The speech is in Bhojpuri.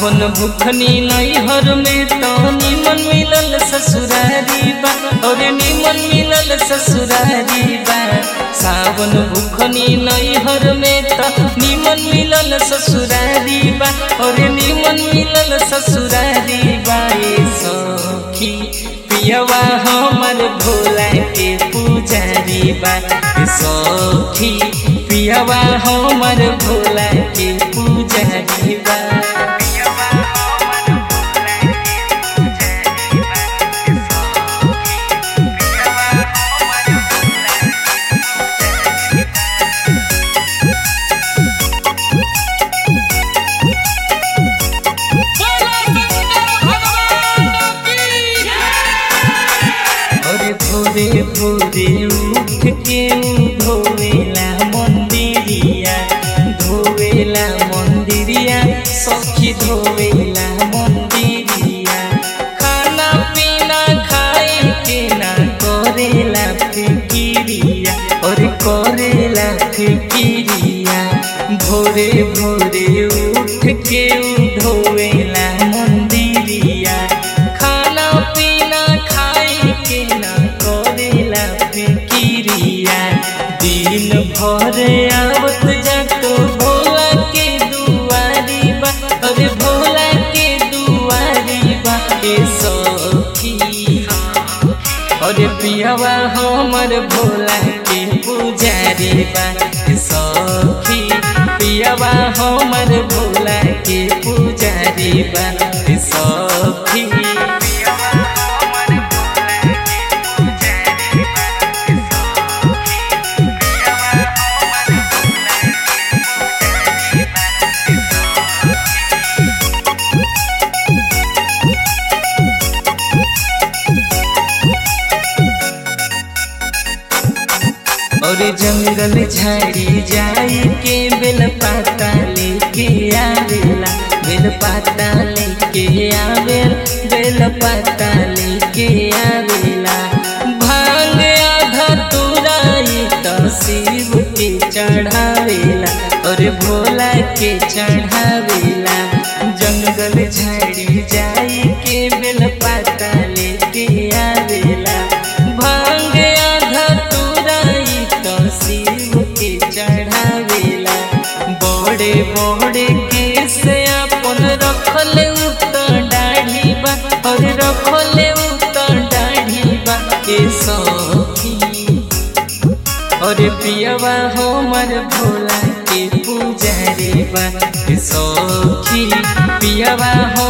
सावन भुखनी नैहर में तो निमन मिलल ससुरारी बा और निमन मिलल ससुरारी बा। सावन भुखनी नैहर में तो निमन मिलल ससुरारी बा और निमन मिलल ससुरारी बा। ये सखी पियवा हमर भोला के पुजारी बा। सखी पियवा हमर भोला के पुजारी बा। भोरे भोरे उठ के धोवेला मंदिरिया, धोवेला मंदिरिया सखी धोवेला मंदिरिया। खाना पीना खाए के ना करेला फिकिरिया और करेला फिकिरिया। भोरे भोरे उठ के धोवेला मंदिरिया, खाना पीना खाए के ना करेला फिकिरिया। दिन भर आवत जातो भोला के दुआरी बा, अरे भोला के दुआरी बा। ए सखी अरे पियवा हमर भोला के पुजारी बा। सखी पियवा हमर भोला के पुजारी बा। सखी और जंगल झाड़ी जाई के बेल पाता लेके आवेला, बेल पाता लेके आवेला, बेल पाता लेके आवेला। भांग आधा तुराई तो शिव के चढ़ावेला और भोला के चढ़ावेला। जंगल झाड़ी जाई के बेल पाता लेके आवेला, भांग आधा तुराई तो शिव के चढ़ावेला। बड़े बड़े केस अपन रखले उतर दाढ़ी बा और रखले उतर दाढ़ी बा। ए सखी और पियवा हमर भोला के पुजारी बा। सखी पियवा